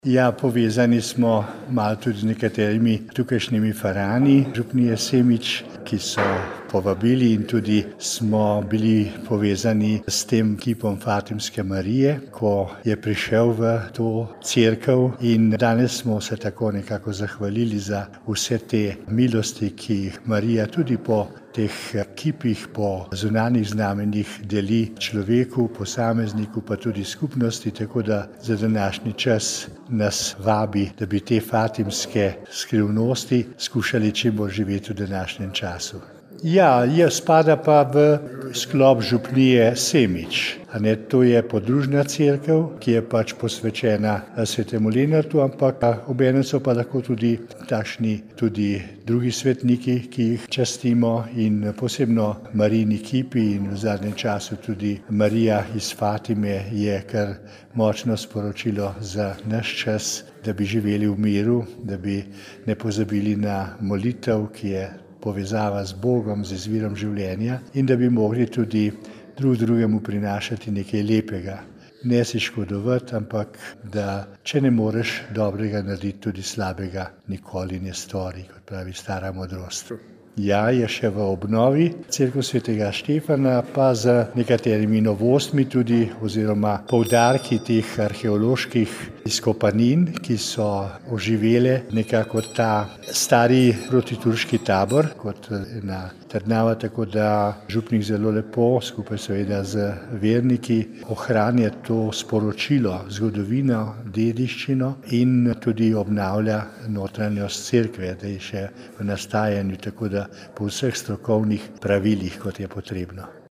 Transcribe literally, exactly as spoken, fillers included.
Ja, povezani smo malo tudi z nekaterimi tukajšnjimi farani župnije Semič, ki so povabili, in tudi smo bili povezani s tem kipom Fatimske Marije, ko je prišel v to cerkev, in danes smo se tako nekako zahvalili za vse te milosti, ki jih Marija tudi po teh kipih, po zunanjih znamenjih deli človeku, posamezniku, pa tudi skupnosti, tako da za današnji čas nas vabi, da bi te fatimske skrivnosti skušali čim bolj živeti v današnjem času. Ja, jaz spada pa v sklop župnije Semič. A ne, to je podružna cerkev, ki je pač posvečena svetemu Lenartu, ampak obenem so pa lahko tudi takšni tudi drugi svetniki, ki jih častimo, in posebno Marijini kipi in v zadnjem času tudi Marija iz Fatime je kar močno sporočilo za naš čas, da bi živeli v miru, da bi ne pozabili na molitev, ki je povezava z Bogom, z izvirom življenja, in da bi mogli tudi drug drugemu prinašati nekaj lepega. Ne si škodovati, ampak da če ne moreš dobrega narediti, tudi slabega nikoli ne stori, kot pravi stara modrost. Ja, je še v obnovi cerkev svetega Štefana, pa z nekaterimi novostmi tudi oziroma poudarki teh arheoloških izkopanin, ki so oživele nekako ta stari protiturški tabor kot ena trdnjava, tako da župnik zelo lepo skupaj seveda z verniki ohranja to sporočilo, zgodovino, dediščino in tudi obnavlja notranjost cerkve, da je še v nastajanju, tako da po vseh strokovnih pravilih, kot je potrebno.